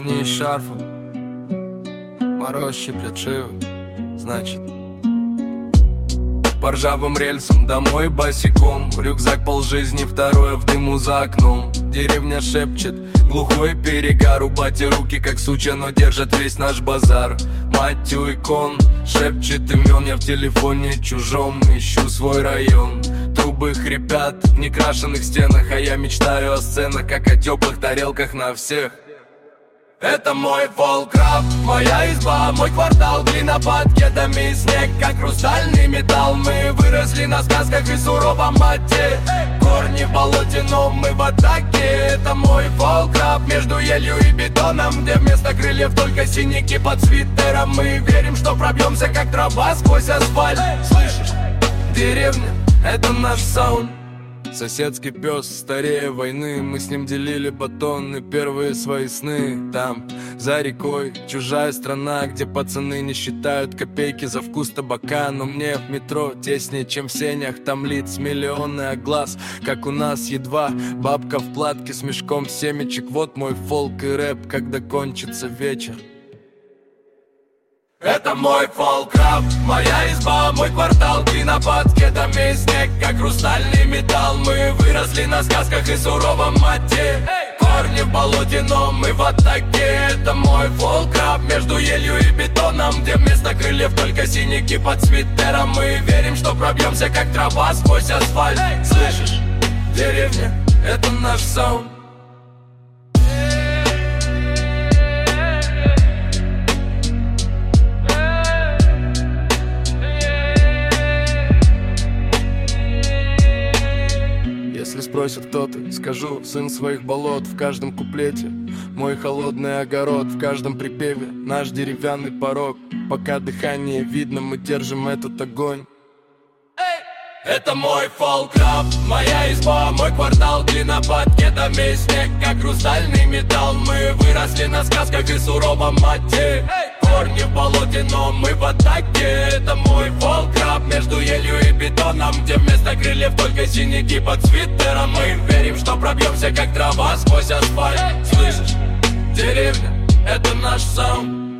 ладони и шарфом. Мороз щиплет шею, значит. По ржавым рельсам домой босиком. Рюкзак полжизни, второе в дыму за окном. Деревня шепчет, глухой перегар. У бати руки как сучья, но держат весь наш базар. Мать у икон шепчет имен. Я в телефоне чужом ищу свой район. Трубы хрипят в некрашенных стенах, а я мечтаю о сценах, как о теплых тарелках на всех. Это мой фолк-рап, моя изба, мой квартал. Глина под кедами, снег как хрустальный металл. Мы выросли на сказках и суровом мате. Корни в болоте, но мы в атаке. Это мой фолк-рап между елью и бетоном, где вместо крыльев только синяки под свитером. Мы верим, что пробьемся как трава сквозь асфальт. Слышишь? Деревня, это наш саунд. Соседский пес старее войны. Мы с ним делили батоны, первые свои сны. Там, за рекой, чужая страна, где пацаны не считают копейки за вкус табака. Но мне в метро теснее, чем в сенях. Там лиц миллионы, а глаз, как у нас, едва бабка в платке с мешком семечек. Вот мой фолк и рэп, когда кончится вечер. Это мой фолк-рап, моя изба, мой квартал. Глина под кедами, снег как хрустальный металл. Мы выросли на сказках и суровом мате. Корни в болоте, но мы в атаке. Это мой фолк-рап между елью и бетоном, где вместо крыльев только синяки под свитером. Мы верим, что пробьемся как трава сквозь асфальт. Слышишь? Деревня, это наш саунд. Если спросят, кто ты, скажу: сын своих болот. В каждом куплете мой холодный огород, в каждом припеве наш деревянный порог. Пока дыхание видно, мы держим этот огонь. Это мой фолк-рап, моя изба, мой квартал. Глина под кедами, снег как хрустальный металл. Мы выросли на сказках и суровом мате. Корни в болоте, но мы в атаке. Это мой фолк-рап между елью и бетоном, где вместо крыльев только синяки под свитером. Мы верим, что пробьемся как трава сквозь асфальт. Слышишь? Деревня, это наш саунд.